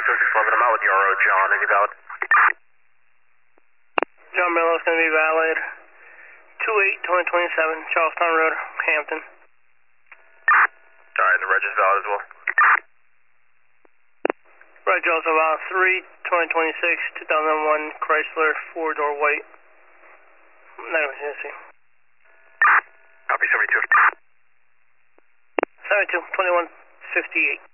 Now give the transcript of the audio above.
2611, I'm out with Yarrow. John, is he valid? John Mello is going to be valid. 2/8/2027, Charlestown Road, Hampton. Alright, the reg is valid as well. Reg also valid 3/2026, 2001 Chrysler 4-door white. Negative Tennessee. Copy 72. 72, 2158.